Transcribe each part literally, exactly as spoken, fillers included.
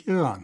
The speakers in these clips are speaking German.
Iran.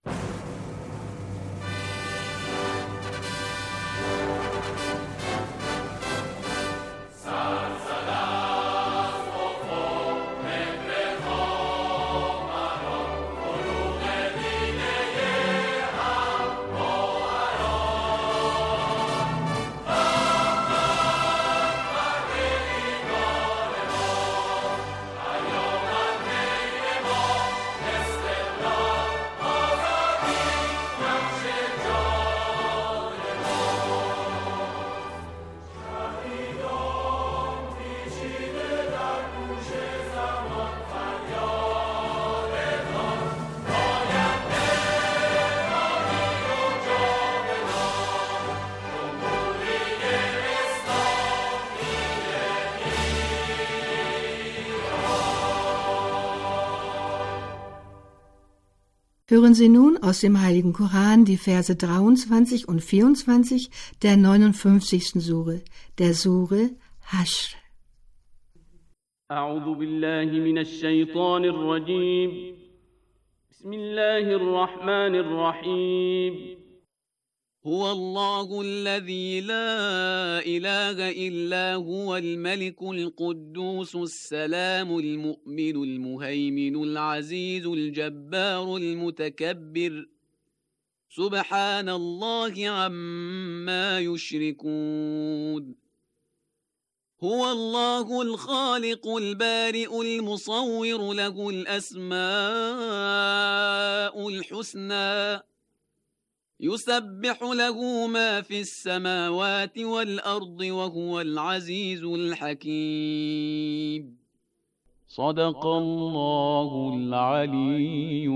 Hören Sie nun aus dem Heiligen Koran die Verse dreiundzwanzig und vierundzwanzig der neunundfünfzigsten Sure, der Sure Hashr. أعوذ بالله من الشيطان الرجيم بسم الله الرحمن الرحيم هو الله الذي لا إله إلا هو الملك القدوس السلام المؤمن المهيمن العزيز الجبار المتكبر سبحان الله عما يشركون هو الله الخالق البارئ المصور له الأسماء الحسنى يسبح له ما في السماوات والأرض وهو العزيز الحكيم صدق الله العلي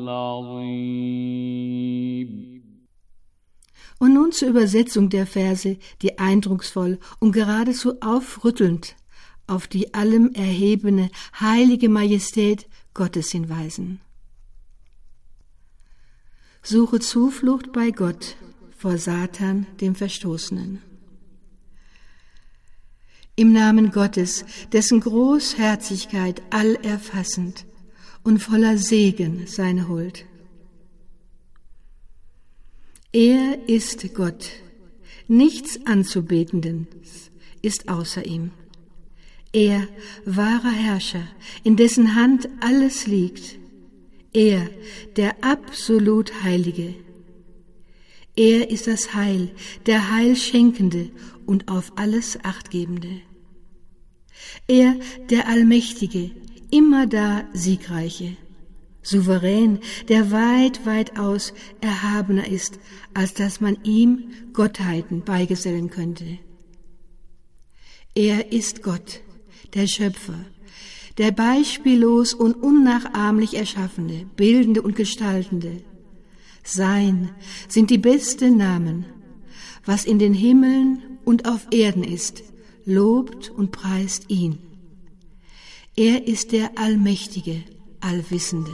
العظيم. Und nun zur Übersetzung der Verse, die eindrucksvoll und geradezu aufrüttelnd auf die allem erhebene, heilige Majestät Gottes hinweisen. Suche Zuflucht bei Gott vor Satan, dem Verstoßenen. Im Namen Gottes, dessen Großherzigkeit allerfassend und voller Segen seine Huld. Er ist Gott, nichts Anzubetendes ist außer ihm. Er, wahrer Herrscher, in dessen Hand alles liegt. Er, der absolut Heilige. Er ist das Heil, der Heilschenkende und auf alles Achtgebende. Er, der Allmächtige, immerdar Siegreiche, souverän, der weit, weitaus erhabener ist, als dass man ihm Gottheiten beigesellen könnte. Er ist Gott, der Schöpfer, der beispiellos und unnachahmlich Erschaffende, Bildende und Gestaltende. Sein sind die besten Namen, was in den Himmeln und auf Erden ist, lobt und preist ihn. Er ist der Allmächtige, Allwissende.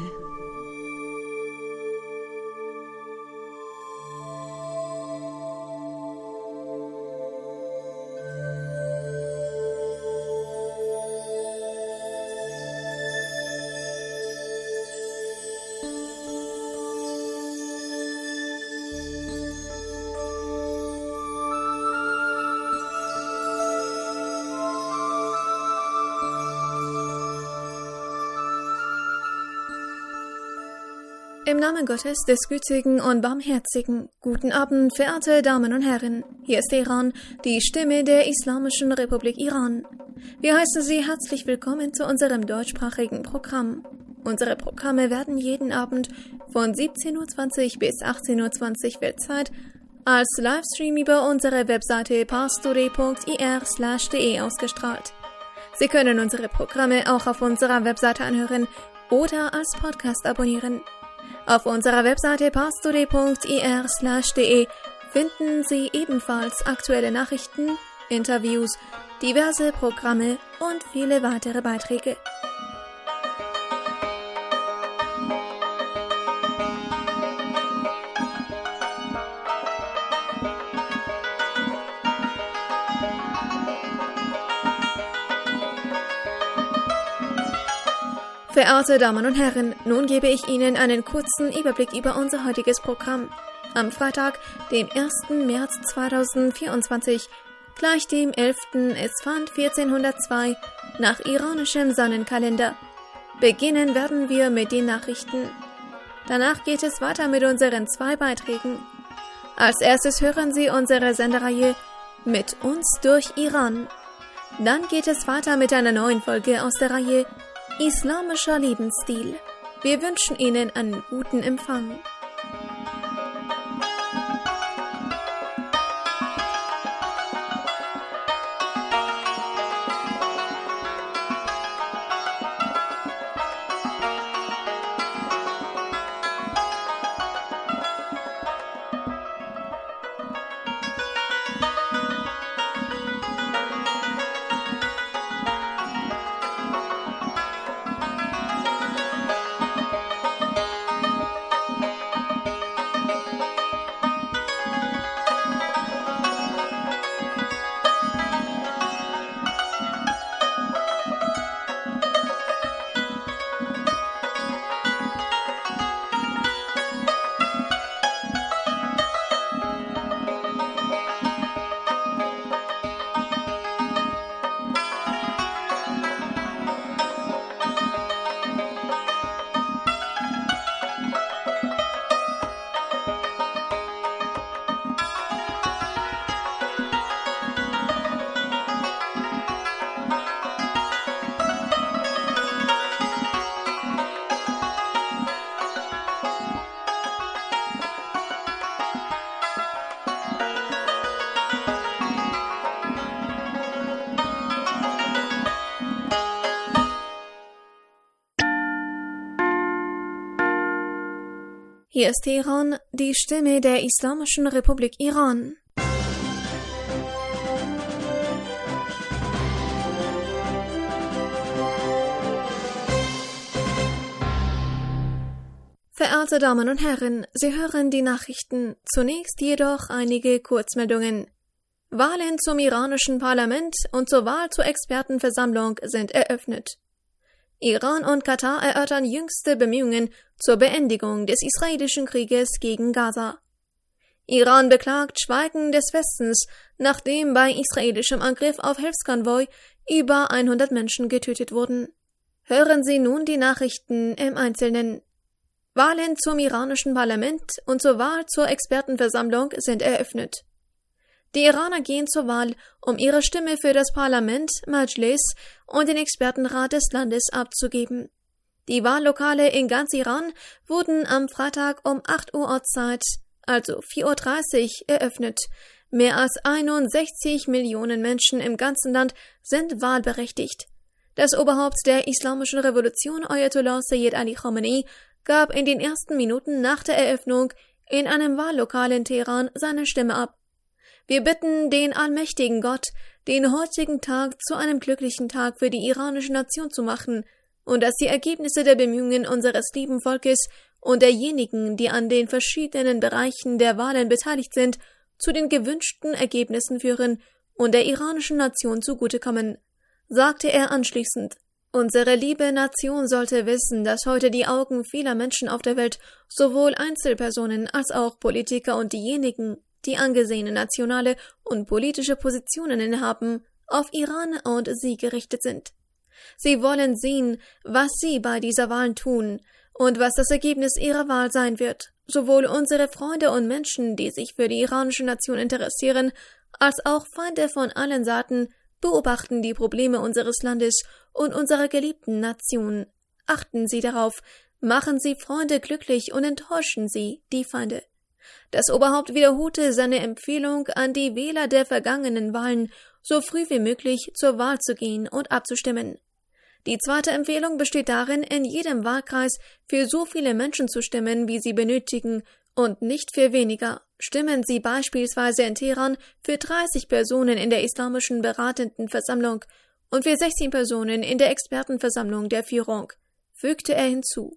Im Namen Gottes, des Gütigen und Barmherzigen, guten Abend, verehrte Damen und Herren. Hier ist Iran, die Stimme der Islamischen Republik Iran. Wir heißen Sie herzlich willkommen zu unserem deutschsprachigen Programm. Unsere Programme werden jeden Abend von siebzehn Uhr zwanzig bis achtzehn Uhr zwanzig Weltzeit als Livestream über unsere Webseite pastore punkt ir slash de ausgestrahlt. Sie können unsere Programme auch auf unserer Webseite anhören oder als Podcast abonnieren. Auf unserer Webseite pastore punkt ir slash de finden Sie ebenfalls aktuelle Nachrichten, Interviews, diverse Programme und viele weitere Beiträge. Verehrte Damen und Herren, nun gebe ich Ihnen einen kurzen Überblick über unser heutiges Programm. Am Freitag, dem ersten März zweitausendvierundzwanzig, gleich dem elften Esfand vierzehnhundertzwei, nach iranischem Sonnenkalender. Beginnen werden wir mit den Nachrichten. Danach geht es weiter mit unseren zwei Beiträgen. Als erstes hören Sie unsere Sendereihe Mit uns durch Iran. Dann geht es weiter mit einer neuen Folge aus der Reihe Islamischer Lebensstil. Wir wünschen Ihnen einen guten Empfang. Hier ist Teheran, die Stimme der Islamischen Republik Iran. Verehrte Damen und Herren, Sie hören die Nachrichten. Zunächst jedoch einige Kurzmeldungen. Wahlen zum iranischen Parlament und zur Wahl zur Expertenversammlung sind eröffnet. Iran und Katar erörtern jüngste Bemühungen zur Beendigung des israelischen Krieges gegen Gaza. Iran beklagt Schweigen des Westens, nachdem bei israelischem Angriff auf Hilfskonvoi über hundert Menschen getötet wurden. Hören Sie nun die Nachrichten im Einzelnen. Wahlen zum iranischen Parlament und zur Wahl zur Expertenversammlung sind eröffnet. Die Iraner gehen zur Wahl, um ihre Stimme für das Parlament, Majlis und den Expertenrat des Landes abzugeben. Die Wahllokale in ganz Iran wurden am Freitag um acht Uhr Ortszeit, also vier Uhr dreißig, eröffnet. Mehr als einundsechzig Millionen Menschen im ganzen Land sind wahlberechtigt. Das Oberhaupt der Islamischen Revolution, Ayatollah Sayyid Ali Khamenei, gab in den ersten Minuten nach der Eröffnung in einem Wahllokal in Teheran seine Stimme ab. Wir bitten den allmächtigen Gott, den heutigen Tag zu einem glücklichen Tag für die iranische Nation zu machen und dass die Ergebnisse der Bemühungen unseres lieben Volkes und derjenigen, die an den verschiedenen Bereichen der Wahlen beteiligt sind, zu den gewünschten Ergebnissen führen und der iranischen Nation zugutekommen, sagte er anschließend. Unsere liebe Nation sollte wissen, dass heute die Augen vieler Menschen auf der Welt, sowohl Einzelpersonen als auch Politiker und diejenigen, die angesehene nationale und politische Positionen innehaben, auf Iran und sie gerichtet sind. Sie wollen sehen, was sie bei dieser Wahl tun und was das Ergebnis ihrer Wahl sein wird. Sowohl unsere Freunde und Menschen, die sich für die iranische Nation interessieren, als auch Feinde von allen Seiten beobachten die Probleme unseres Landes und unserer geliebten Nation. Achten Sie darauf, machen Sie Freunde glücklich und enttäuschen Sie die Feinde. Das Oberhaupt wiederholte seine Empfehlung an die Wähler der vergangenen Wahlen, so früh wie möglich zur Wahl zu gehen und abzustimmen. Die zweite Empfehlung besteht darin, in jedem Wahlkreis für so viele Menschen zu stimmen, wie sie benötigen, und nicht für weniger. Stimmen Sie beispielsweise in Teheran für dreißig Personen in der Islamischen Beratenden Versammlung und für sechzehn Personen in der Expertenversammlung der Führung, fügte er hinzu.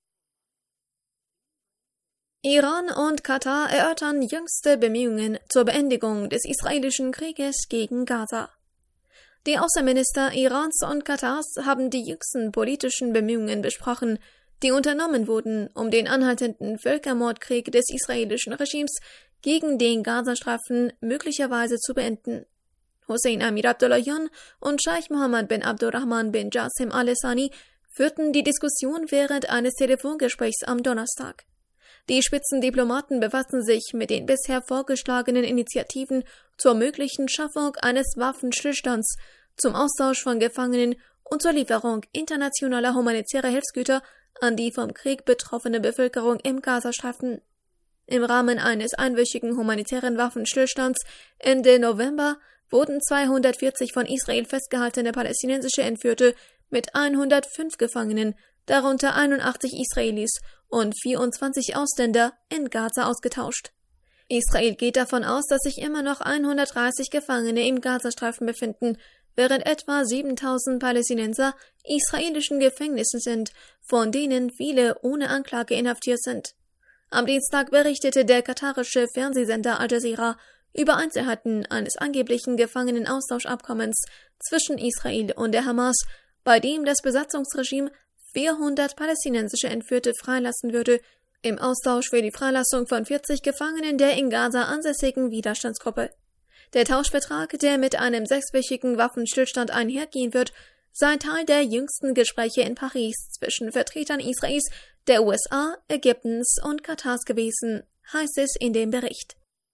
Iran und Katar erörtern jüngste Bemühungen zur Beendigung des israelischen Krieges gegen Gaza. Die Außenminister Irans und Katars haben die jüngsten politischen Bemühungen besprochen, die unternommen wurden, um den anhaltenden Völkermordkrieg des israelischen Regimes gegen den Gazastreifen möglicherweise zu beenden. Hossein Amir Abdullahian und Scheich Mohammed bin Abdurrahman bin Jassim al-Thani führten die Diskussion während eines Telefongesprächs am Donnerstag. Die Spitzendiplomaten befassen sich mit den bisher vorgeschlagenen Initiativen zur möglichen Schaffung eines Waffenstillstands, zum Austausch von Gefangenen und zur Lieferung internationaler humanitärer Hilfsgüter an die vom Krieg betroffene Bevölkerung im Gazastreifen. Im Rahmen eines einwöchigen humanitären Waffenstillstands Ende November wurden zweihundertvierzig von Israel festgehaltene palästinensische Entführte mit hundertfünf Gefangenen, darunter einundachtzig Israelis und vierundzwanzig Ausländer, in Gaza ausgetauscht. Israel geht davon aus, dass sich immer noch hundertdreißig Gefangene im Gazastreifen befinden, während etwa siebentausend Palästinenser israelischen Gefängnissen sind, von denen viele ohne Anklage inhaftiert sind. Am Dienstag berichtete der katarische Fernsehsender Al Jazeera über Einzelheiten eines angeblichen Gefangenenaustauschabkommens zwischen Israel und der Hamas, bei dem das Besatzungsregime vierhundert palästinensische Entführte freilassen würde, im Austausch für die Freilassung von vierzig Gefangenen der in Gaza ansässigen Widerstandsgruppe. Der Tauschvertrag, der mit einem sechswöchigen Waffenstillstand einhergehen wird, sei Teil der jüngsten Gespräche in Paris zwischen Vertretern Israels, der U S A, Ägyptens und Katars gewesen, heißt es in dem Bericht.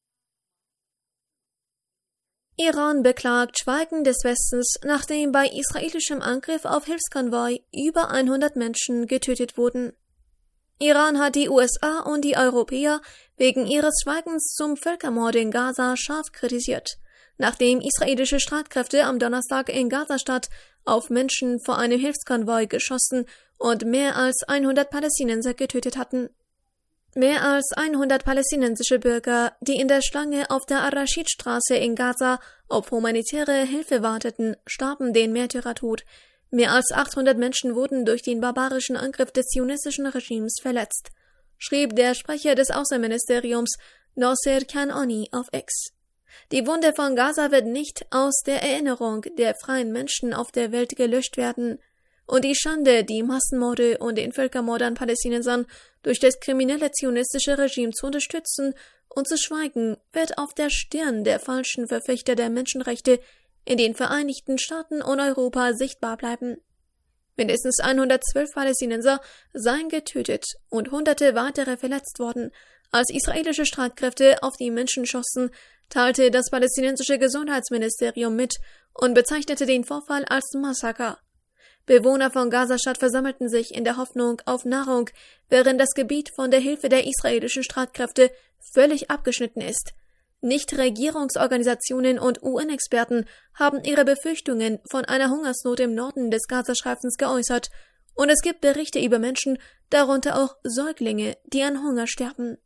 Iran beklagt Schweigen des Westens, nachdem bei israelischem Angriff auf Hilfskonvoi über hundert Menschen getötet wurden. Iran hat die U S A und die Europäer wegen ihres Schweigens zum Völkermord in Gaza scharf kritisiert, nachdem israelische Streitkräfte am Donnerstag in Gazastadt auf Menschen vor einem Hilfskonvoi geschossen und mehr als hundert Palästinenser getötet hatten. Mehr als hundert palästinensische Bürger, die in der Schlange auf der Ar-Rashid-Straße in Gaza auf humanitäre Hilfe warteten, starben den Märtyrertod. Mehr als achthundert Menschen wurden durch den barbarischen Angriff des zionistischen Regimes verletzt, schrieb der Sprecher des Außenministeriums Nasser Kanani auf X. Die Wunde von Gaza wird nicht aus der Erinnerung der freien Menschen auf der Welt gelöscht werden. Und die Schande, die Massenmorde und den Völkermord an Palästinensern durch das kriminelle zionistische Regime zu unterstützen und zu schweigen, wird auf der Stirn der falschen Verfechter der Menschenrechte in den Vereinigten Staaten und Europa sichtbar bleiben. Mindestens hundertzwölf Palästinenser seien getötet und hunderte weitere verletzt worden, als israelische Streitkräfte auf die Menschen schossen, teilte das palästinensische Gesundheitsministerium mit und bezeichnete den Vorfall als Massaker. Bewohner von Gazastadt versammelten sich in der Hoffnung auf Nahrung, während das Gebiet von der Hilfe der israelischen Streitkräfte völlig abgeschnitten ist. Nichtregierungsorganisationen und U N-Experten haben ihre Befürchtungen von einer Hungersnot im Norden des Gazastreifens geäußert, und es gibt Berichte über Menschen, darunter auch Säuglinge, die an Hunger sterben.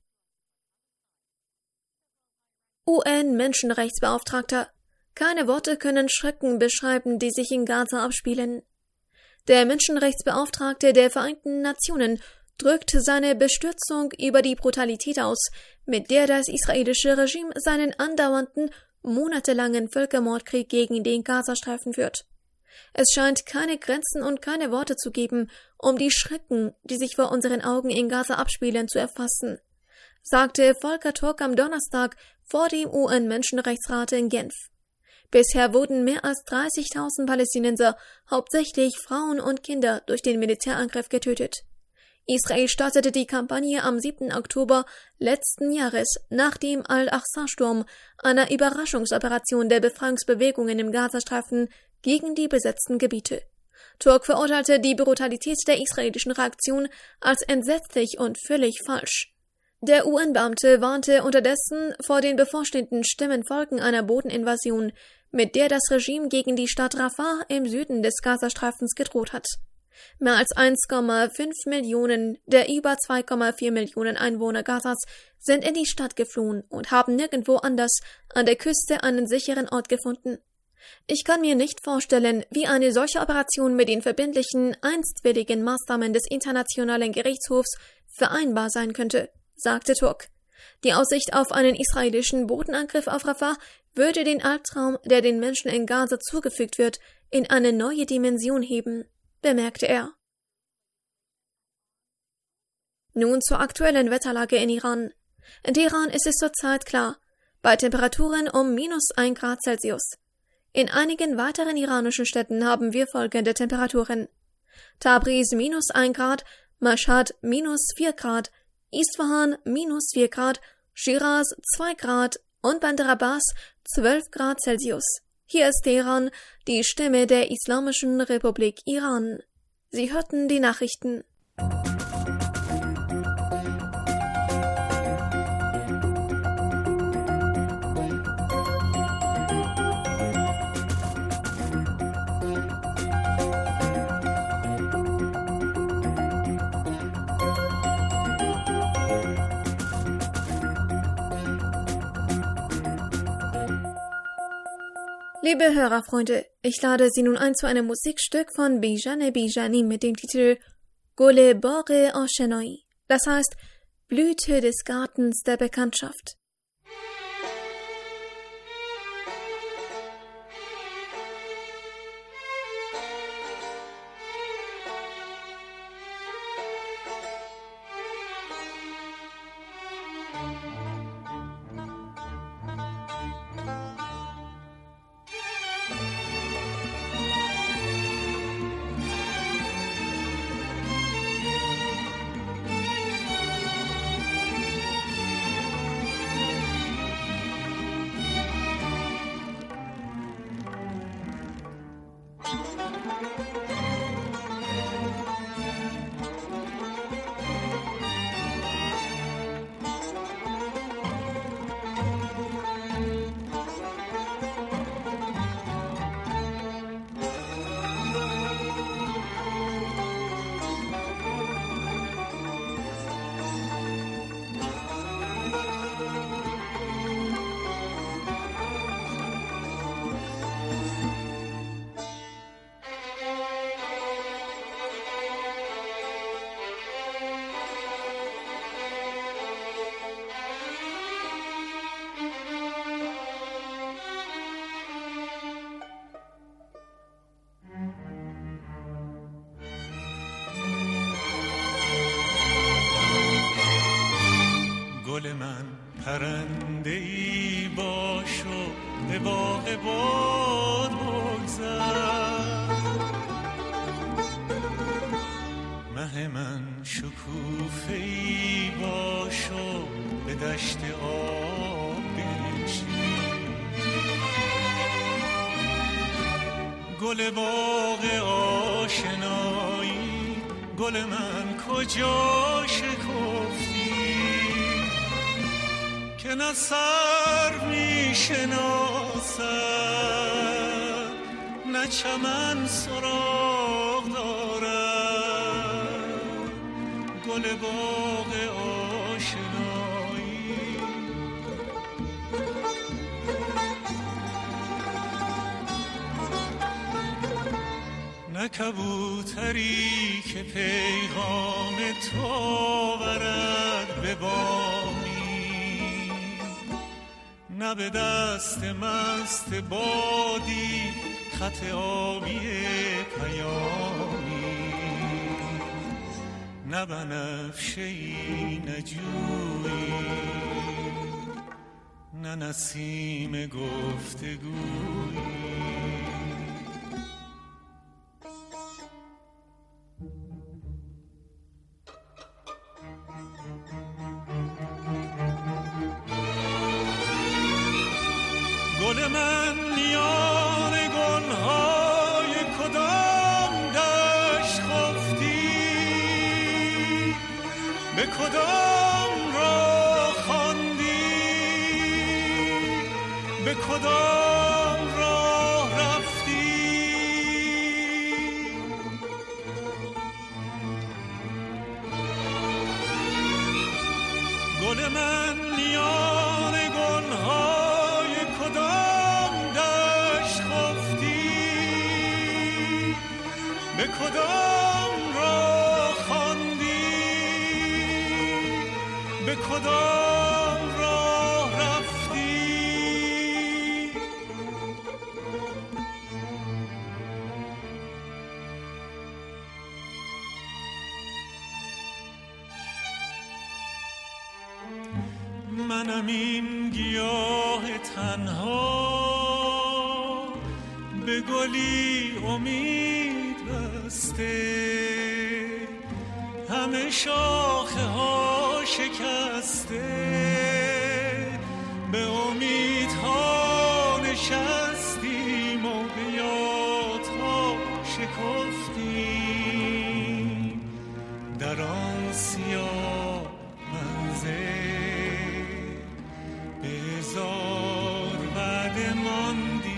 U N-Menschenrechtsbeauftragter: Keine Worte können Schrecken beschreiben, die sich in Gaza abspielen. Der Menschenrechtsbeauftragte der Vereinten Nationen drückt seine Bestürzung über die Brutalität aus, mit der das israelische Regime seinen andauernden, monatelangen Völkermordkrieg gegen den Gazastreifen führt. Es scheint keine Grenzen und keine Worte zu geben, um die Schrecken, die sich vor unseren Augen in Gaza abspielen, zu erfassen, sagte Volker Turk am Donnerstag vor dem U N-Menschenrechtsrat in Genf. Bisher wurden mehr als dreißigtausend Palästinenser, hauptsächlich Frauen und Kinder, durch den Militärangriff getötet. Israel startete die Kampagne am siebten Oktober letzten Jahres nach dem Al-Aqsa-Sturm, einer Überraschungsoperation der Befreiungsbewegungen im Gazastreifen gegen die besetzten Gebiete. Turk verurteilte die Brutalität der israelischen Reaktion als entsetzlich und völlig falsch. Der U N-Beamte warnte unterdessen vor den bevorstehenden schlimmen Folgen einer Bodeninvasion, mit der das Regime gegen die Stadt Rafah im Süden des Gazastreifens gedroht hat. Mehr als eins Komma fünf Millionen der über zwei Komma vier Millionen Einwohner Gazas sind in die Stadt geflohen und haben nirgendwo anders an der Küste einen sicheren Ort gefunden. Ich kann mir nicht vorstellen, wie eine solche Operation mit den verbindlichen, einstwilligen Maßnahmen des Internationalen Gerichtshofs vereinbar sein könnte, sagte Turk. Die Aussicht auf einen israelischen Bodenangriff auf Rafah würde den Albtraum, der den Menschen in Gaza zugefügt wird, in eine neue Dimension heben, bemerkte er. Nun zur aktuellen Wetterlage in Iran. In Teheran ist es zurzeit klar, bei Temperaturen um minus ein Grad Celsius. In einigen weiteren iranischen Städten haben wir folgende Temperaturen: Tabriz minus ein Grad, Mashhad minus vier Grad, Isfahan minus vier Grad, Shiraz zwei Grad und Bandar Abbas zwölf Grad Celsius. Hier ist Teheran, die Stimme der Islamischen Republik Iran. Sie hörten die Nachrichten. Liebe Hörerfreunde, ich lade Sie nun ein zu einem Musikstück von Bijan Bijani mit dem Titel Gole Bagh Ashenai, das heißt Blüte des Gartens der Bekanntschaft. گل من پرنده ای باش و به باغ باد بگذر، مه من شکوفه ای باش و به دشت آب بنشین. گل باغ آشنایی، گل من کجا شکفتی که نه سر می شناسد نه چمن سراغ دارد. گل باغ آشنایی، نه کبوتری که پیغام تو آورد به بامی، نه به دست مست بادی خط آبی پیامی، نه بنفشه‌ای نه جویی، نه نسیم گفتگویی. گل من میان گلهای کدام دشت خفتی، به کدام راه خواندی، به کدام راه رفتی. گل من میان گلهای کدام دشت خفتی، به کدام راه خواندی، به کدام راه رفتی؟ منم این گیاه تنها، به گلی امید بسته، همه شاخه ها شکسته، به امیدها نشستیم و به یادها شکفتیم، در آن سیاه منزل به هزار وعده ماندیم.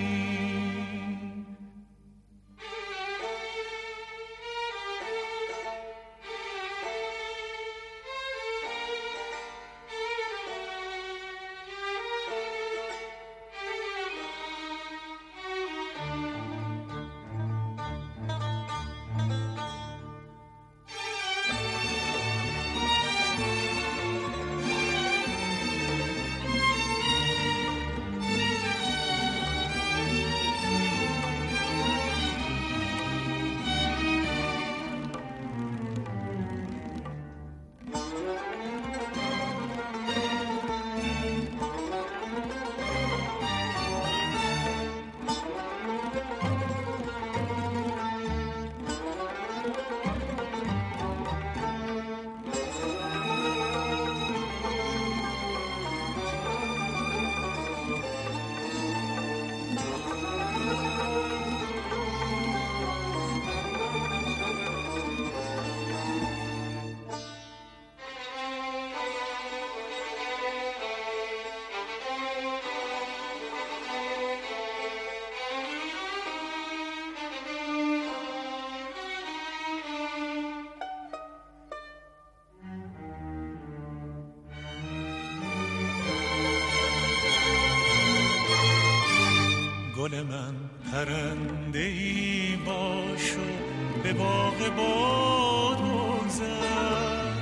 گل من پرنده‌ای باش و به باغ باد بگذر،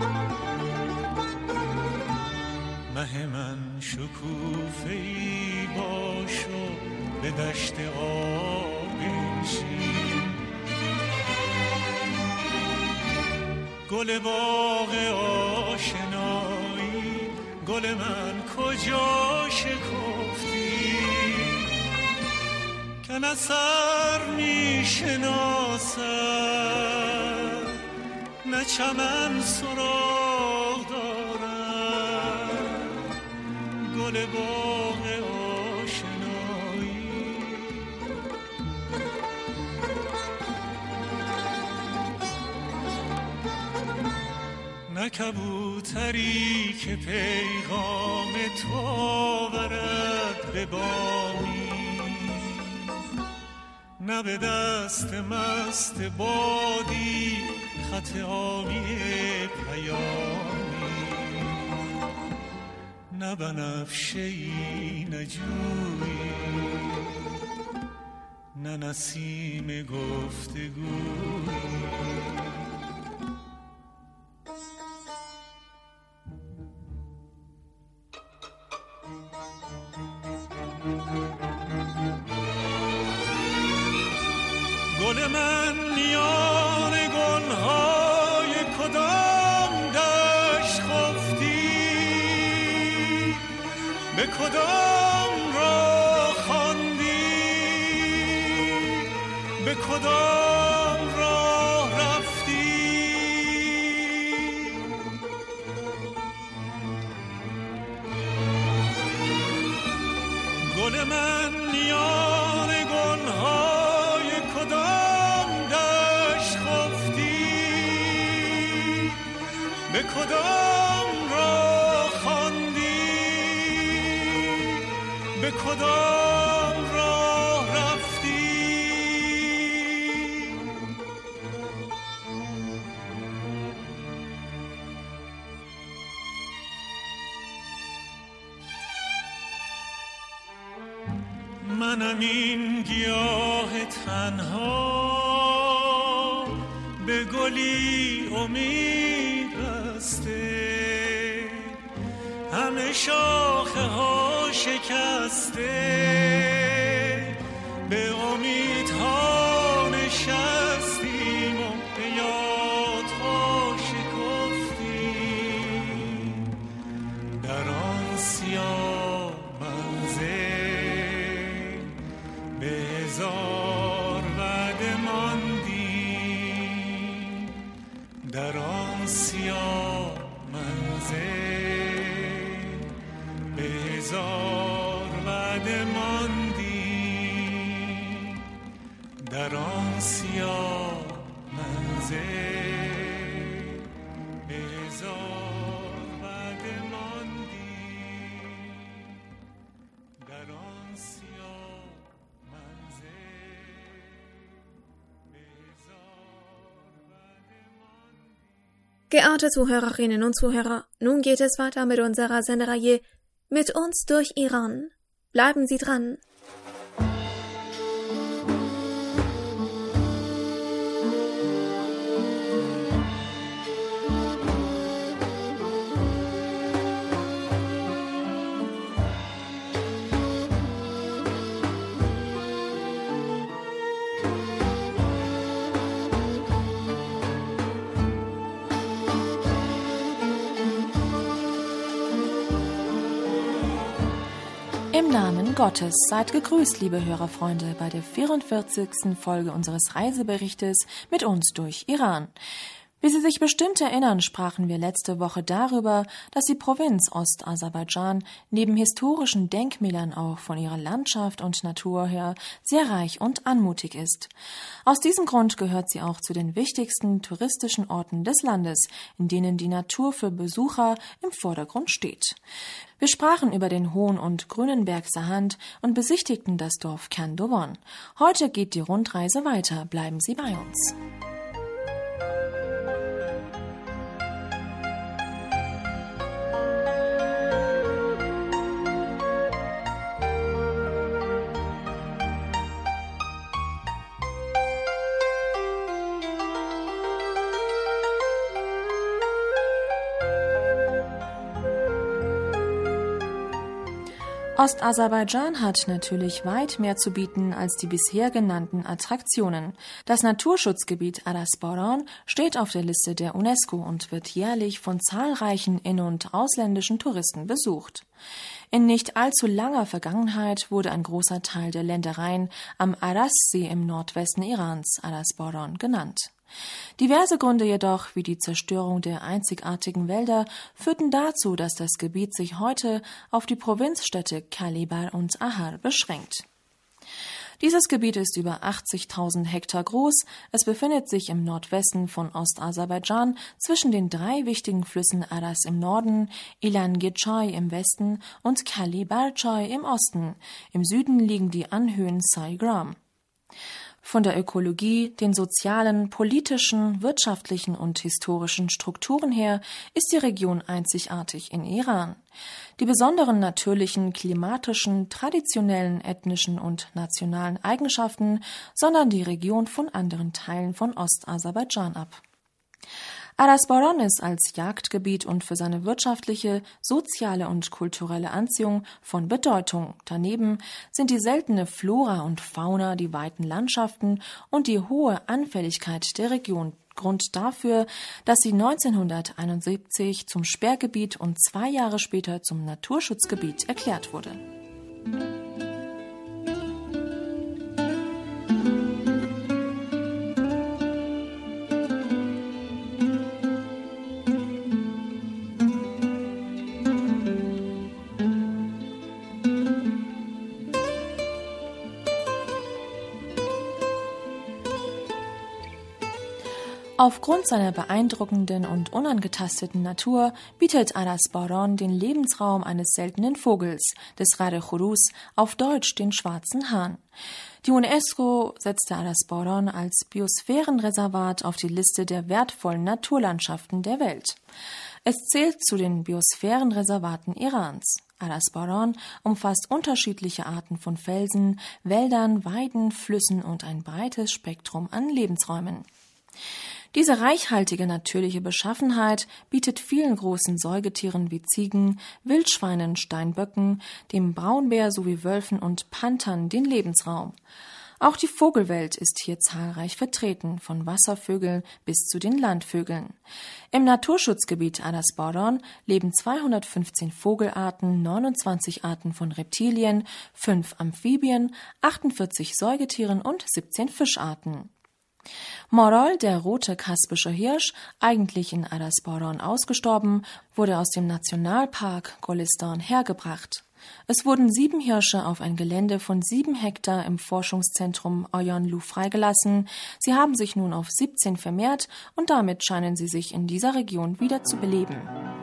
مه من شکوفه‌ای باش و به دشت آب بنشین، گل باغ آشنایی گل من کجا شکفتی، که نه سر می شناسد نه چمن سراغ دارد، گل باغ آشنایی. نه کبوتری که پیغام تو آورد به بامی، نه به دست مست بادی خط آبی پیامی، نه بنفشه‌ای نه جویی نه نسیم گفتگویی. گل من میان گلهای کدام دشت خفتی، به کدام راه خواندی، به کدام راه رفتی؟ گل من میان گلهای کدام دشت خفتی، به کدام راه خواندی، به کدام راه رفتی؟ منم این گیاه تنها، به گلی امید بسته، همه شاخه ها شکسته، به امیدها نشستیم و به یادها شکفتیم، در آن سیاه منزل به هزار وعده ماندیم، در آن سیاه منزل به هزار وعده ماندیم، در آن سیاه منزل به هزار وعده ماندیم، در آن سیاه منزل به هزار وعده ماندیم. Geehrte Zuhörerinnen und Zuhörer, nun geht es weiter mit unserer Sendereihe Mit uns durch Iran. Bleiben Sie dran. Im Namen Gottes seid gegrüßt, liebe Hörerfreunde, bei der vierundvierzigsten Folge unseres Reiseberichtes mit uns durch Iran. Wie Sie sich bestimmt erinnern, sprachen wir letzte Woche darüber, dass die Provinz Ostaserbaidschan neben historischen Denkmälern auch von ihrer Landschaft und Natur her sehr reich und anmutig ist. Aus diesem Grund gehört sie auch zu den wichtigsten touristischen Orten des Landes, in denen die Natur für Besucher im Vordergrund steht. Wir sprachen über den hohen und grünen Berg Sahand und besichtigten das Dorf Kandovon. Heute geht die Rundreise weiter. Bleiben Sie bei uns. Ostaserbaidschan hat natürlich weit mehr zu bieten als die bisher genannten Attraktionen. Das Naturschutzgebiet Aras-Boron steht auf der Liste der UNESCO und wird jährlich von zahlreichen in- und ausländischen Touristen besucht. In nicht allzu langer Vergangenheit wurde ein großer Teil der Ländereien am Aras-See im Nordwesten Irans Aras-Boron genannt. Diverse Gründe jedoch, wie die Zerstörung der einzigartigen Wälder, führten dazu, dass das Gebiet sich heute auf die Provinzstädte Kalibar und Ahar beschränkt. Dieses Gebiet ist über achtzigtausend Hektar groß. Es befindet sich im Nordwesten von Ostaserbaidschan zwischen den drei wichtigen Flüssen Aras im Norden, Ilan-Gechai im Westen und Kalibar-Chai im Osten. Im Süden liegen die Anhöhen Saigram. Von der Ökologie, den sozialen, politischen, wirtschaftlichen und historischen Strukturen her ist die Region einzigartig in Iran. Die besonderen natürlichen, klimatischen, traditionellen, ethnischen und nationalen Eigenschaften sondern die Region von anderen Teilen von Ostaserbaidschan ab. Aras-Boron ist als Jagdgebiet und für seine wirtschaftliche, soziale und kulturelle Anziehung von Bedeutung. Daneben sind die seltene Flora und Fauna, die weiten Landschaften und die hohe Anfälligkeit der Region Grund dafür, dass sie neunzehnhunderteinundsiebzig zum Sperrgebiet und zwei Jahre später zum Naturschutzgebiet erklärt wurde. Aufgrund seiner beeindruckenden und unangetasteten Natur bietet Aras-Boron den Lebensraum eines seltenen Vogels, des Rare Churus, auf Deutsch den schwarzen Hahn. Die UNESCO setzte Aras-Boron als Biosphärenreservat auf die Liste der wertvollen Naturlandschaften der Welt. Es zählt zu den Biosphärenreservaten Irans. Aras-Boron umfasst unterschiedliche Arten von Felsen, Wäldern, Weiden, Flüssen und ein breites Spektrum an Lebensräumen. Diese reichhaltige natürliche Beschaffenheit bietet vielen großen Säugetieren wie Ziegen, Wildschweinen, Steinböcken, dem Braunbär sowie Wölfen und Panthern den Lebensraum. Auch die Vogelwelt ist hier zahlreich vertreten, von Wasservögeln bis zu den Landvögeln. Im Naturschutzgebiet Adasboron leben zweihundertfünfzehn Vogelarten, neunundzwanzig Arten von Reptilien, fünf Amphibien, achtundvierzig Säugetieren und siebzehn Fischarten. Morol, der rote kaspische Hirsch, eigentlich in Adasboron ausgestorben, wurde aus dem Nationalpark Golistan hergebracht. Es wurden sieben Hirsche auf ein Gelände von sieben Hektar im Forschungszentrum Oyonlu freigelassen. Sie haben sich nun auf siebzehn vermehrt und damit scheinen sie sich in dieser Region wieder zu beleben.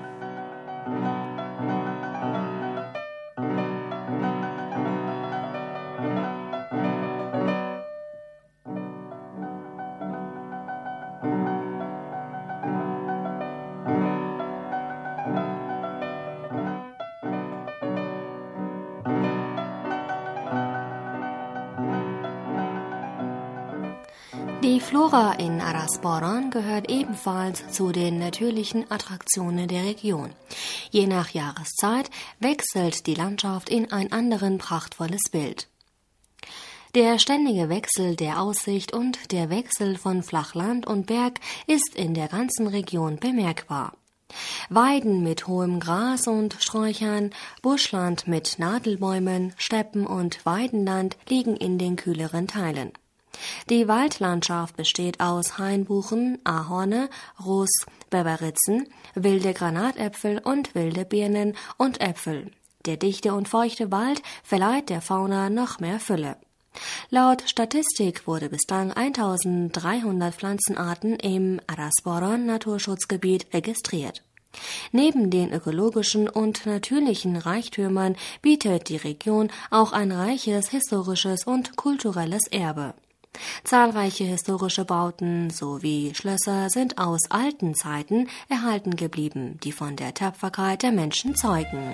Die Flora in Adasboron gehört ebenfalls zu den natürlichen Attraktionen der Region. Je nach Jahreszeit wechselt die Landschaft in ein anderes prachtvolles Bild. Der ständige Wechsel der Aussicht und der Wechsel von Flachland und Berg ist in der ganzen Region bemerkbar. Weiden mit hohem Gras und Sträuchern, Buschland mit Nadelbäumen, Steppen und Weidenland liegen in den kühleren Teilen. Die Waldlandschaft besteht aus Hainbuchen, Ahorne, Ros, Berberitzen, wilde Granatäpfel und wilde Birnen und Äpfel. Der dichte und feuchte Wald verleiht der Fauna noch mehr Fülle. Laut Statistik wurde bislang eintausenddreihundert Pflanzenarten im Adasboron Naturschutzgebiet registriert. Neben den ökologischen und natürlichen Reichtümern bietet die Region auch ein reiches historisches und kulturelles Erbe. Zahlreiche historische Bauten sowie Schlösser sind aus alten Zeiten erhalten geblieben, die von der Tapferkeit der Menschen zeugen.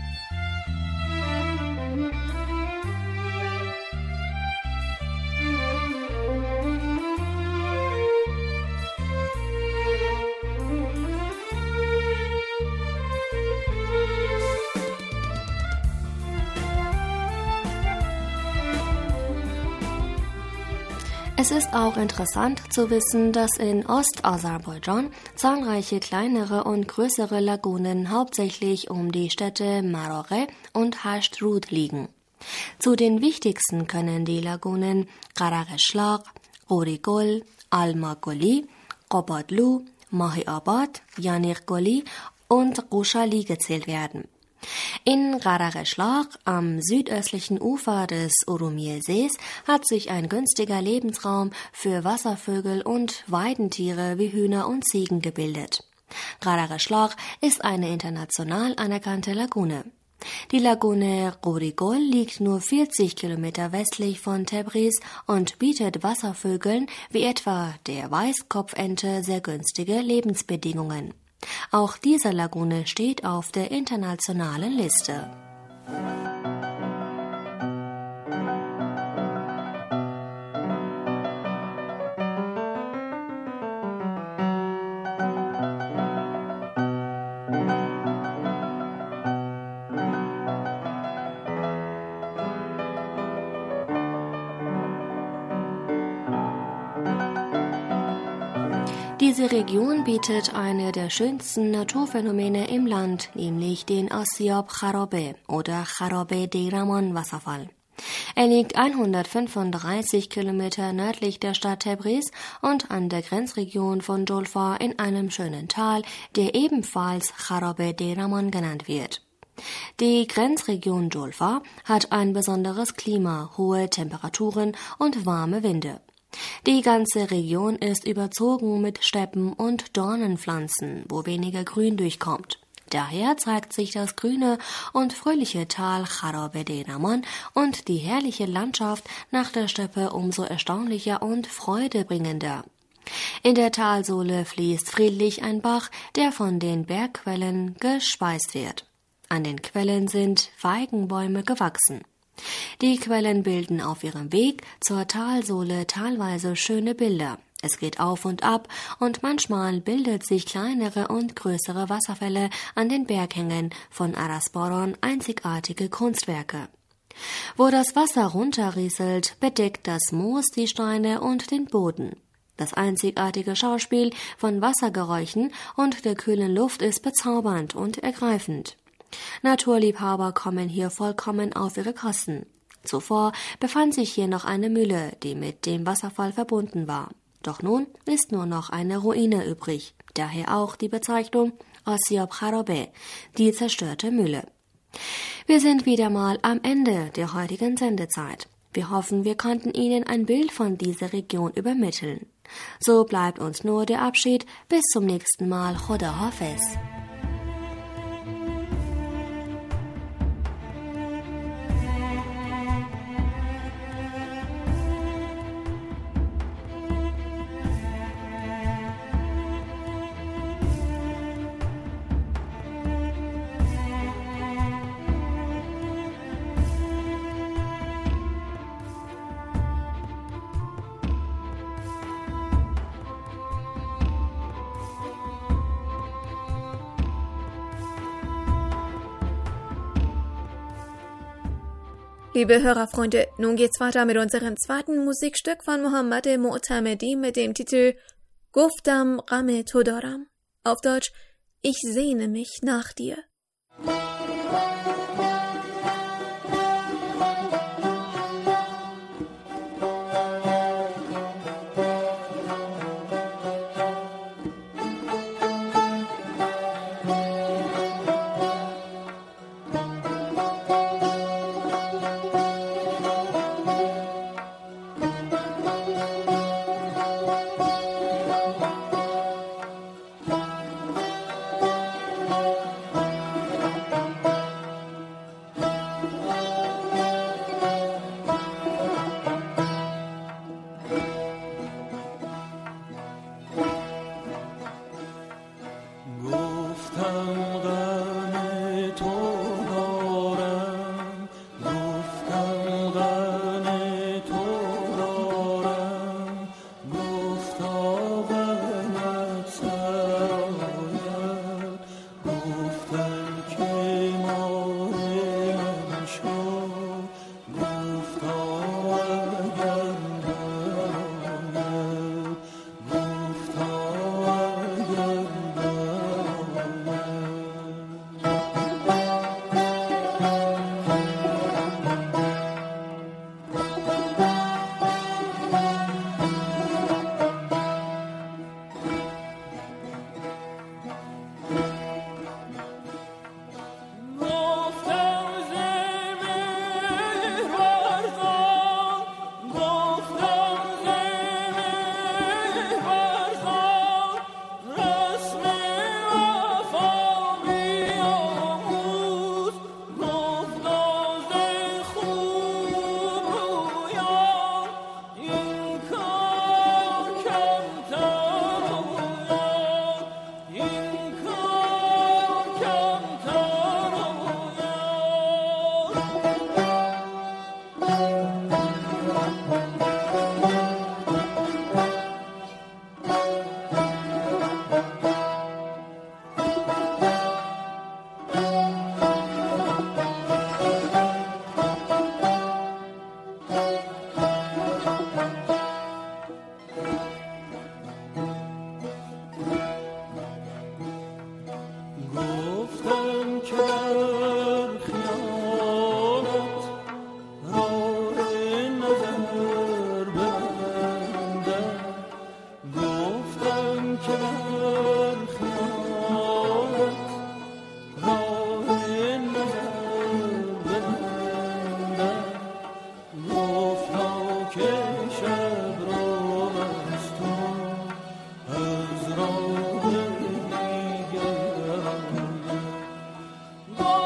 Es ist auch interessant zu wissen, dass in Ostaserbaidschan zahlreiche kleinere und größere Lagunen hauptsächlich um die Städte Marore und Hashrud liegen. Zu den wichtigsten können die Lagunen Qaraqeshlag, Qorigol, Alma-Goli, Qobadlu, Mahi-Abad, Yanir-Goli und Qushali gezählt werden. In Qaraqeshlag am südöstlichen Ufer des Urumiysees hat sich ein günstiger Lebensraum für Wasservögel und Weidentiere wie Hühner und Ziegen gebildet. Qaraqeshlag ist eine international anerkannte Lagune. Die Lagune Qorigol liegt nur vierzig Kilometer westlich von Tebriz und bietet Wasservögeln wie etwa der Weißkopfente sehr günstige Lebensbedingungen. Auch diese Lagune steht auf der internationalen Liste. Diese Region bietet eine der schönsten Naturphänomene im Land, nämlich den Asyab Kharobe oder Kharobe Deiramon Wasserfall. Er liegt hundertfünfunddreißig Kilometer nördlich der Stadt Tebriz und an der Grenzregion von Jolfa in einem schönen Tal, der ebenfalls Kharobe Deiramon genannt wird. Die Grenzregion Jolfa hat ein besonderes Klima, hohe Temperaturen und warme Winde. Die ganze Region ist überzogen mit Steppen und Dornenpflanzen, wo weniger Grün durchkommt. Daher zeigt sich das grüne und fröhliche Tal Kharobe Deiramon und die herrliche Landschaft nach der Steppe umso erstaunlicher und freudebringender. In der Talsohle fließt friedlich ein Bach, der von den Bergquellen gespeist wird. An den Quellen sind Feigenbäume gewachsen. Die Quellen bilden auf ihrem Weg zur Talsohle teilweise schöne Bilder. Es geht auf und ab und manchmal bildet sich kleinere und größere Wasserfälle an den Berghängen von Arasporon, einzigartige Kunstwerke. Wo das Wasser runterrieselt, bedeckt das Moos die Steine und den Boden. Das einzigartige Schauspiel von Wassergeräuschen und der kühlen Luft ist bezaubernd und ergreifend. Naturliebhaber kommen hier vollkommen auf ihre Kosten. Zuvor befand sich hier noch eine Mühle, die mit dem Wasserfall verbunden war. Doch nun ist nur noch eine Ruine übrig, daher auch die Bezeichnung Asiab Kharobe, die zerstörte Mühle. Wir sind wieder mal am Ende der heutigen Sendezeit. Wir hoffen, wir konnten Ihnen ein Bild von dieser Region übermitteln. So bleibt uns nur der Abschied. Bis zum nächsten Mal. Khoda Hafiz. Liebe Hörerfreunde, nun geht's weiter mit unserem zweiten Musikstück von Mohammad Mu'tamedi mit dem Titel Guftam Ghame to daram. Auf Deutsch, ich sehne mich nach dir. Oh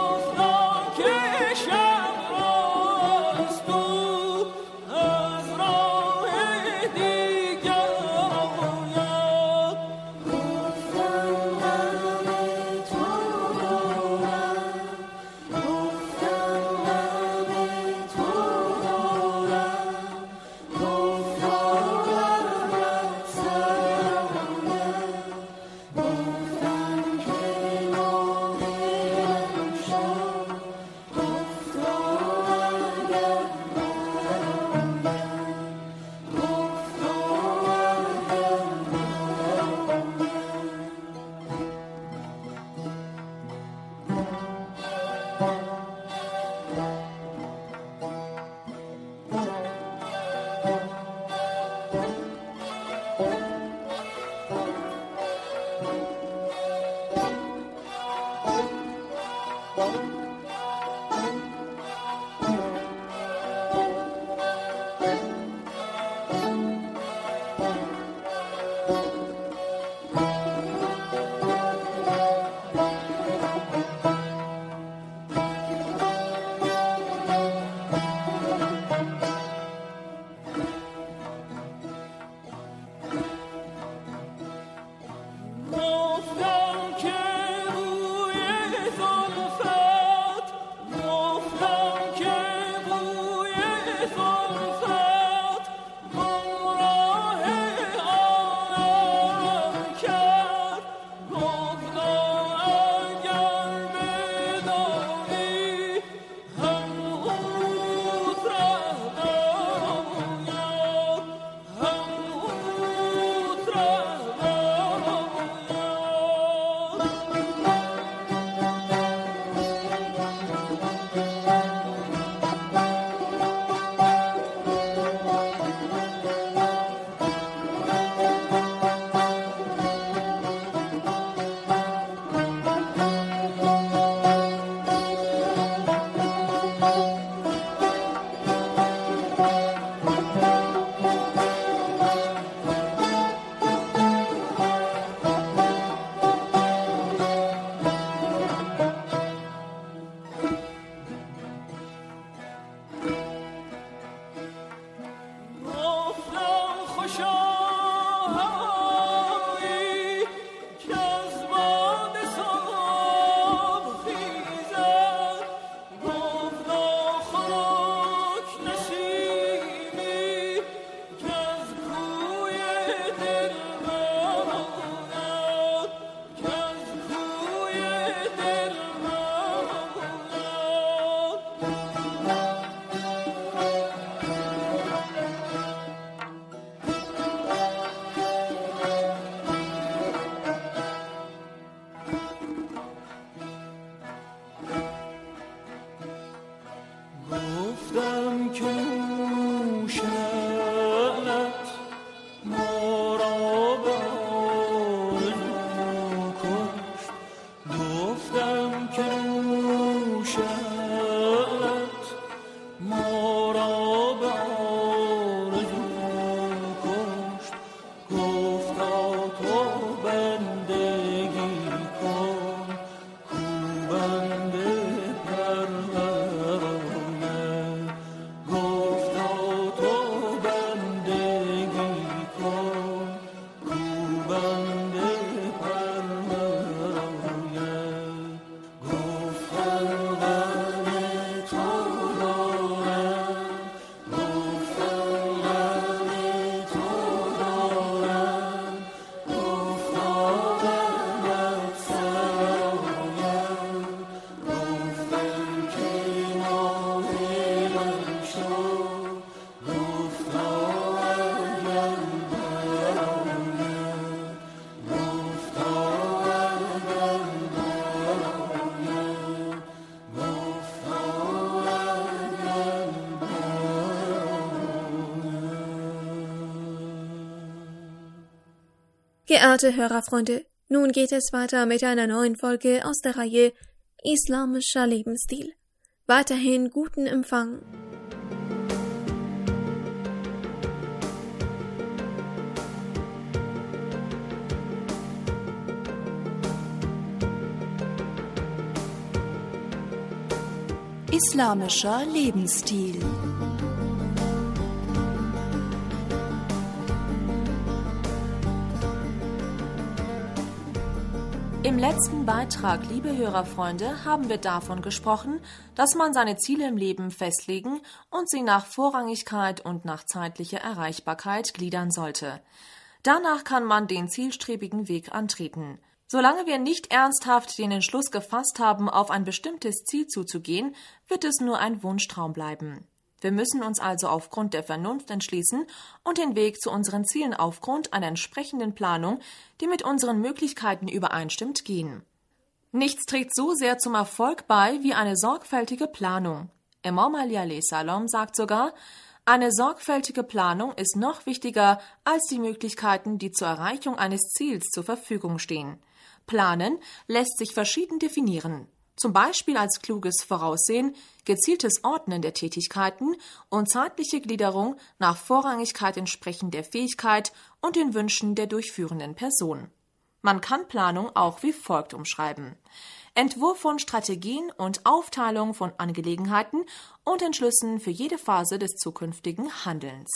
Geehrte Hörerfreunde, nun geht es weiter mit einer neuen Folge aus der Reihe Islamischer Lebensstil. Weiterhin guten Empfang. Islamischer Lebensstil. Im letzten Beitrag, liebe Hörerfreunde, haben wir davon gesprochen, dass man seine Ziele im Leben festlegen und sie nach Vorrangigkeit und nach zeitlicher Erreichbarkeit gliedern sollte. Danach kann man den zielstrebigen Weg antreten. Solange wir nicht ernsthaft den Entschluss gefasst haben, auf ein bestimmtes Ziel zuzugehen, wird es nur ein Wunschtraum bleiben. Wir müssen uns also aufgrund der Vernunft entschließen und den Weg zu unseren Zielen aufgrund einer entsprechenden Planung, die mit unseren Möglichkeiten übereinstimmt, gehen. Nichts trägt so sehr zum Erfolg bei wie eine sorgfältige Planung. Imam Ali alayhi salam sagt sogar, eine sorgfältige Planung ist noch wichtiger als die Möglichkeiten, die zur Erreichung eines Ziels zur Verfügung stehen. Planen lässt sich verschieden definieren. zum Beispiel als kluges Voraussehen, gezieltes Ordnen der Tätigkeiten und zeitliche Gliederung nach Vorrangigkeit entsprechend der Fähigkeit und den Wünschen der durchführenden Person. Man kann Planung auch wie folgt umschreiben: Entwurf von Strategien und Aufteilung von Angelegenheiten und Entschlüssen für jede Phase des zukünftigen Handelns.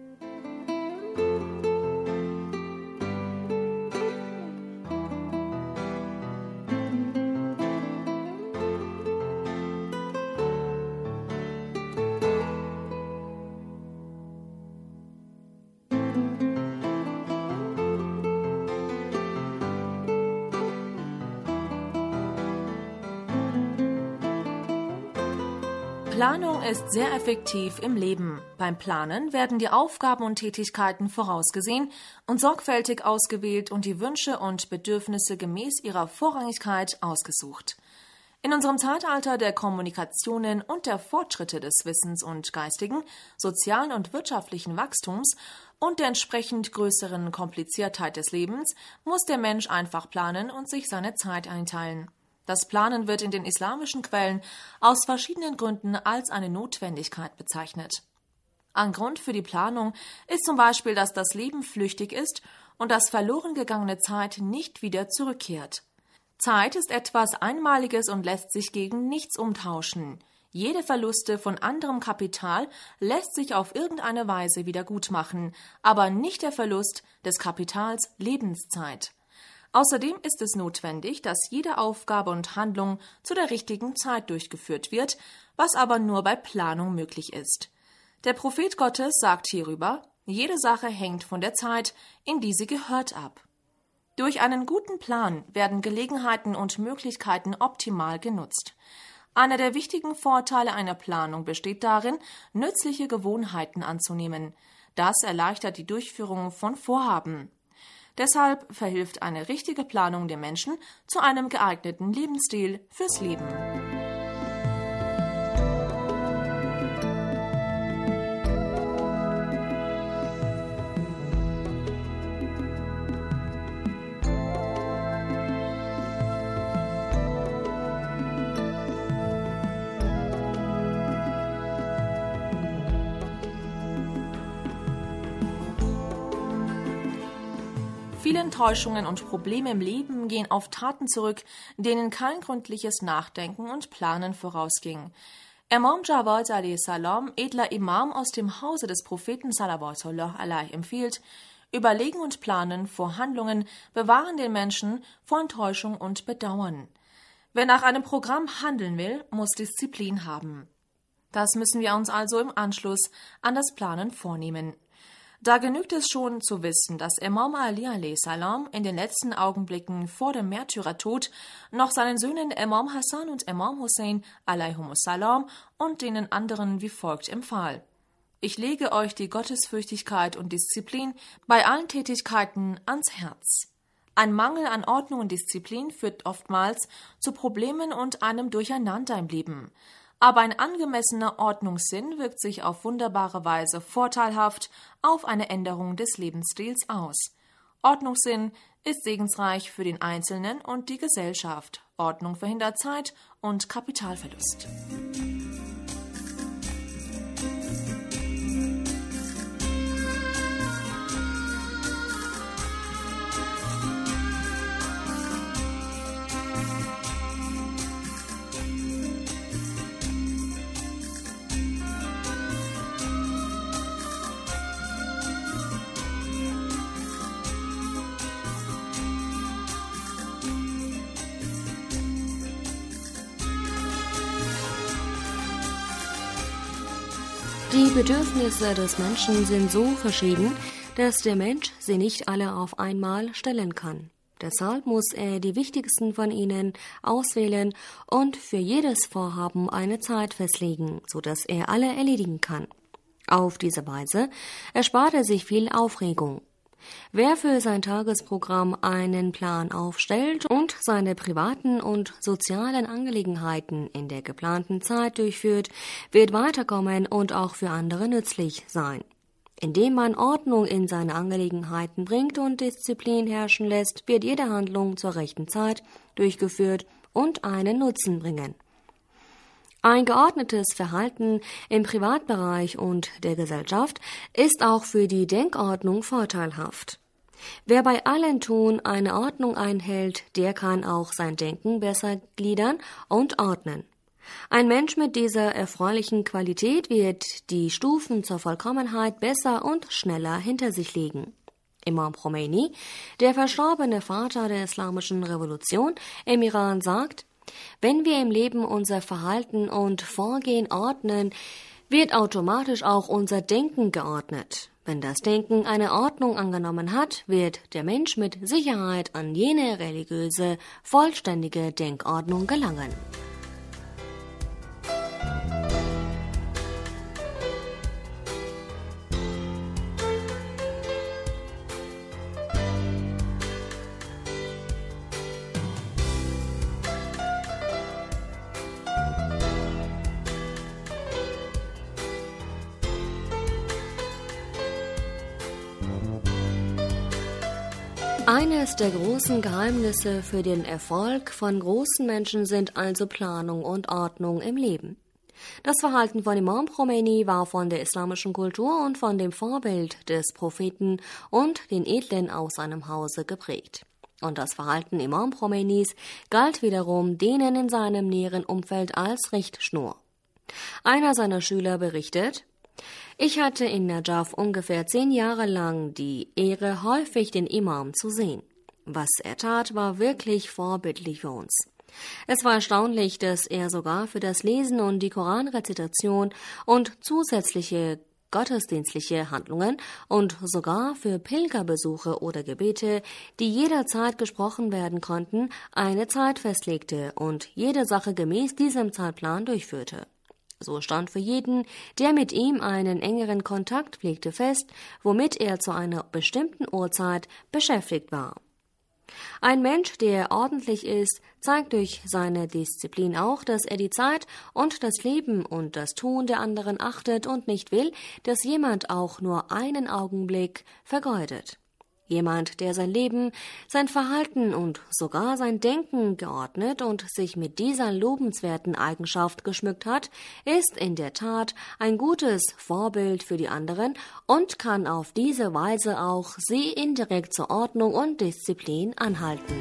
Planung ist sehr effektiv im Leben. Beim Planen werden die Aufgaben und Tätigkeiten vorausgesehen und sorgfältig ausgewählt und die Wünsche und Bedürfnisse gemäß ihrer Vorrangigkeit ausgesucht. In unserem Zeitalter der Kommunikationen und der Fortschritte des Wissens und geistigen, sozialen und wirtschaftlichen Wachstums und der entsprechend größeren Kompliziertheit des Lebens muss der Mensch einfach planen und sich seine Zeit einteilen. Das Planen wird in den islamischen Quellen aus verschiedenen Gründen als eine Notwendigkeit bezeichnet. Ein Grund für die Planung ist zum Beispiel, dass das Leben flüchtig ist und dass verloren gegangene Zeit nicht wieder zurückkehrt. Zeit ist etwas Einmaliges und lässt sich gegen nichts umtauschen. Jede Verluste von anderem Kapital lässt sich auf irgendeine Weise wieder gutmachen, aber nicht der Verlust des Kapitals Lebenszeit. Außerdem ist es notwendig, dass jede Aufgabe und Handlung zu der richtigen Zeit durchgeführt wird, was aber nur bei Planung möglich ist. Der Prophet Gottes sagt hierüber: Jede Sache hängt von der Zeit, in die sie gehört, ab. Durch einen guten Plan werden Gelegenheiten und Möglichkeiten optimal genutzt. Einer der wichtigen Vorteile einer Planung besteht darin, nützliche Gewohnheiten anzunehmen. Das erleichtert die Durchführung von Vorhaben. Deshalb verhilft eine richtige Planung dem Menschen zu einem geeigneten Lebensstil fürs Leben. Viele Enttäuschungen und Probleme im Leben gehen auf Taten zurück, denen kein gründliches Nachdenken und Planen vorausging. Imam Jawad alaihi salam, edler Imam aus dem Hause des Propheten sallallahu alaihi empfiehlt: Überlegen und Planen vor Handlungen bewahren den Menschen vor Enttäuschung und Bedauern. Wer nach einem Programm handeln will, muss Disziplin haben. Das müssen wir uns also im Anschluss an das Planen vornehmen. Da genügt es schon zu wissen, dass Imam Ali alaihi salam in den letzten Augenblicken vor dem Märtyrertod noch seinen Söhnen Imam Hassan und Imam Hussein alaihimus salam und denen anderen wie folgt empfahl: Ich lege euch die Gottesfürchtigkeit und Disziplin bei allen Tätigkeiten ans Herz. Ein Mangel an Ordnung und Disziplin führt oftmals zu Problemen und einem Durcheinander im Leben. Aber ein angemessener Ordnungssinn wirkt sich auf wunderbare Weise vorteilhaft auf eine Änderung des Lebensstils aus. Ordnungssinn ist segensreich für den Einzelnen und die Gesellschaft. Ordnung verhindert Zeit- und Kapitalverlust. Die Bedürfnisse des Menschen sind so verschieden, dass der Mensch sie nicht alle auf einmal stellen kann. Deshalb muss er die wichtigsten von ihnen auswählen und für jedes Vorhaben eine Zeit festlegen, sodass er alle erledigen kann. Auf diese Weise erspart er sich viel Aufregung. Wer für sein Tagesprogramm einen Plan aufstellt und seine privaten und sozialen Angelegenheiten in der geplanten Zeit durchführt, wird weiterkommen und auch für andere nützlich sein. Indem man Ordnung in seine Angelegenheiten bringt und Disziplin herrschen lässt, wird jede Handlung zur rechten Zeit durchgeführt und einen Nutzen bringen. Ein geordnetes Verhalten im Privatbereich und der Gesellschaft ist auch für die Denkordnung vorteilhaft. Wer bei allen Tun eine Ordnung einhält, der kann auch sein Denken besser gliedern und ordnen. Ein Mensch mit dieser erfreulichen Qualität wird die Stufen zur Vollkommenheit besser und schneller hinter sich legen. Imam Khomeini, der verstorbene Vater der islamischen Revolution im Iran, sagt: Wenn wir im Leben unser Verhalten und Vorgehen ordnen, wird automatisch auch unser Denken geordnet. Wenn das Denken eine Ordnung angenommen hat, wird der Mensch mit Sicherheit an jene religiöse, vollständige Denkordnung gelangen. Eines der großen Geheimnisse für den Erfolg von großen Menschen sind also Planung und Ordnung im Leben. Das Verhalten von Imam Khomeini war von der islamischen Kultur und von dem Vorbild des Propheten und den Edlen aus seinem Hause geprägt. Und das Verhalten Imam Khomeinis galt wiederum denen in seinem näheren Umfeld als Richtschnur. Einer seiner Schüler berichtet: Ich hatte in Najaf ungefähr zehn Jahre lang die Ehre, häufig den Imam zu sehen. Was er tat, war wirklich vorbildlich für uns. Es war erstaunlich, dass er sogar für das Lesen und die Koranrezitation und zusätzliche gottesdienstliche Handlungen und sogar für Pilgerbesuche oder Gebete, die jederzeit gesprochen werden konnten, eine Zeit festlegte und jede Sache gemäß diesem Zeitplan durchführte. So stand für jeden, der mit ihm einen engeren Kontakt pflegte, fest, womit er zu einer bestimmten Uhrzeit beschäftigt war. Ein Mensch, der ordentlich ist, zeigt durch seine Disziplin auch, dass er die Zeit und das Leben und das Tun der anderen achtet und nicht will, dass jemand auch nur einen Augenblick vergeudet. Jemand, der sein Leben, sein Verhalten und sogar sein Denken geordnet und sich mit dieser lobenswerten Eigenschaft geschmückt hat, ist in der Tat ein gutes Vorbild für die anderen und kann auf diese Weise auch sie indirekt zur Ordnung und Disziplin anhalten.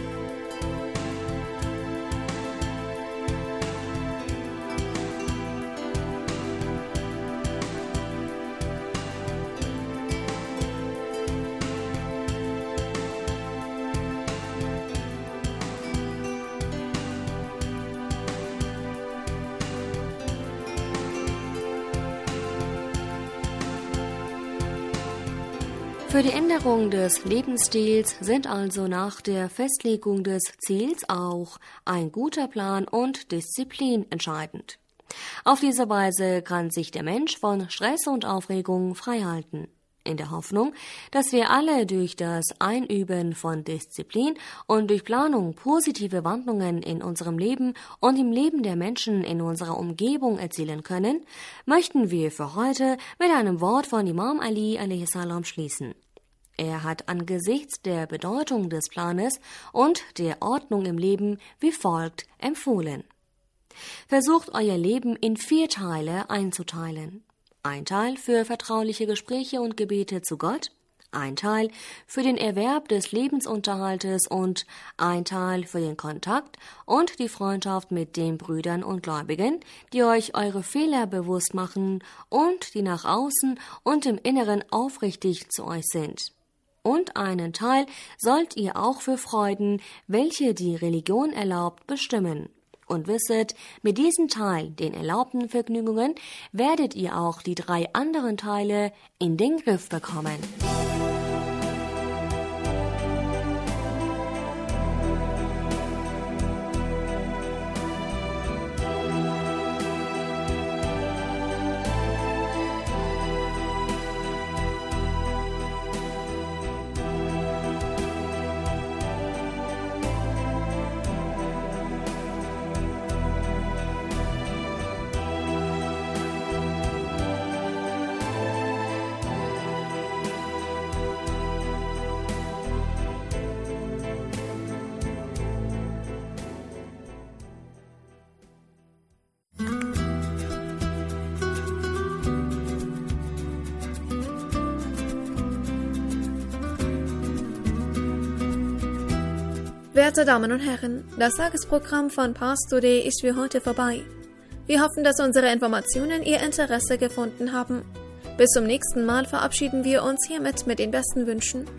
Für die Änderung des Lebensstils sind also nach der Festlegung des Ziels auch ein guter Plan und Disziplin entscheidend. Auf diese Weise kann sich der Mensch von Stress und Aufregung freihalten. In der Hoffnung, dass wir alle durch das Einüben von Disziplin und durch Planung positive Wandlungen in unserem Leben und im Leben der Menschen in unserer Umgebung erzielen können, möchten wir für heute mit einem Wort von Imam Ali alaihi salam schließen. Er hat angesichts der Bedeutung des Planes und der Ordnung im Leben wie folgt empfohlen: Versucht euer Leben in vier Teile einzuteilen. Ein Teil für vertrauliche Gespräche und Gebete zu Gott, ein Teil für den Erwerb des Lebensunterhaltes und ein Teil für den Kontakt und die Freundschaft mit den Brüdern und Gläubigen, die euch eure Fehler bewusst machen und die nach außen und im Inneren aufrichtig zu euch sind. Und einen Teil sollt ihr auch für Freuden, welche die Religion erlaubt, bestimmen. Und wisset, mit diesem Teil, den erlaubten Vergnügungen, werdet ihr auch die drei anderen Teile in den Griff bekommen. Werte Damen und Herren, das Tagesprogramm von Pars Today ist für heute vorbei. Wir hoffen, dass unsere Informationen Ihr Interesse gefunden haben. Bis zum nächsten Mal verabschieden wir uns hiermit mit den besten Wünschen.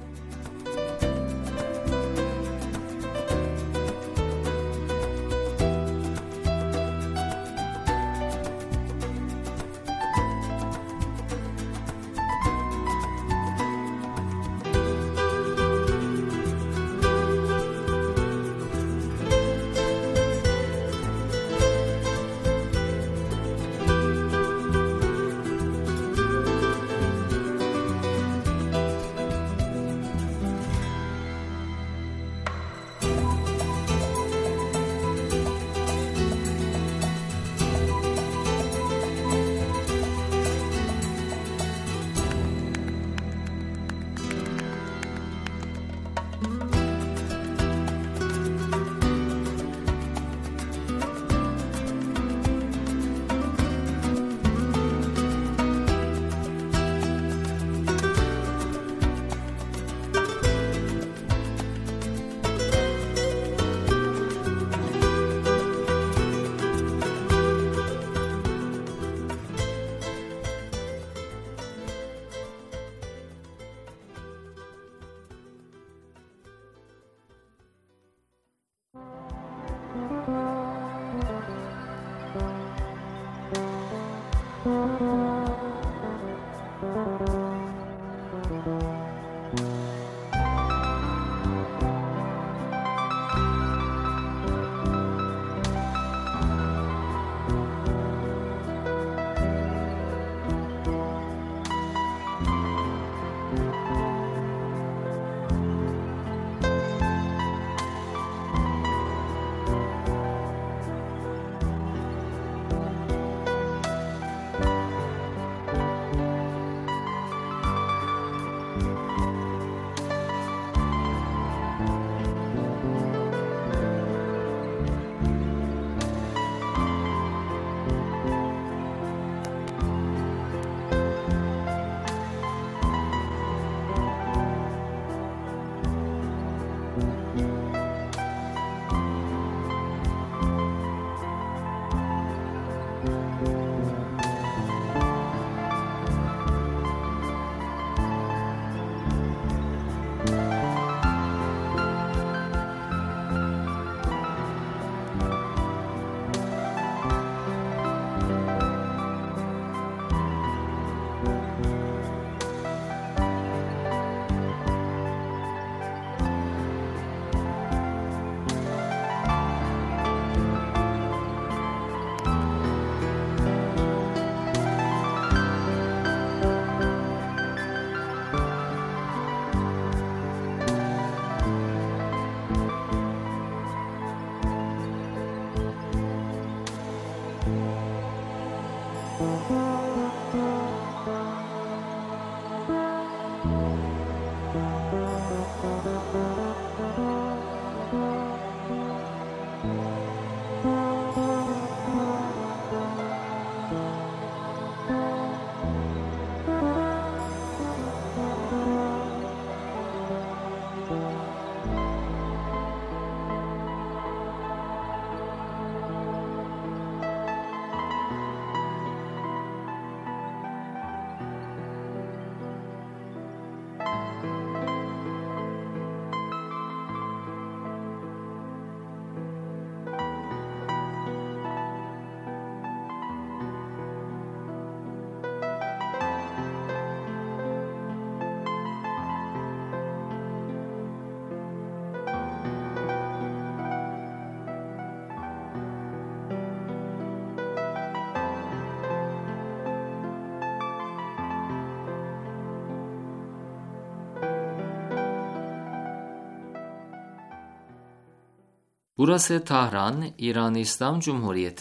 Burası Tahran, İran İslam Cumhuriyeti.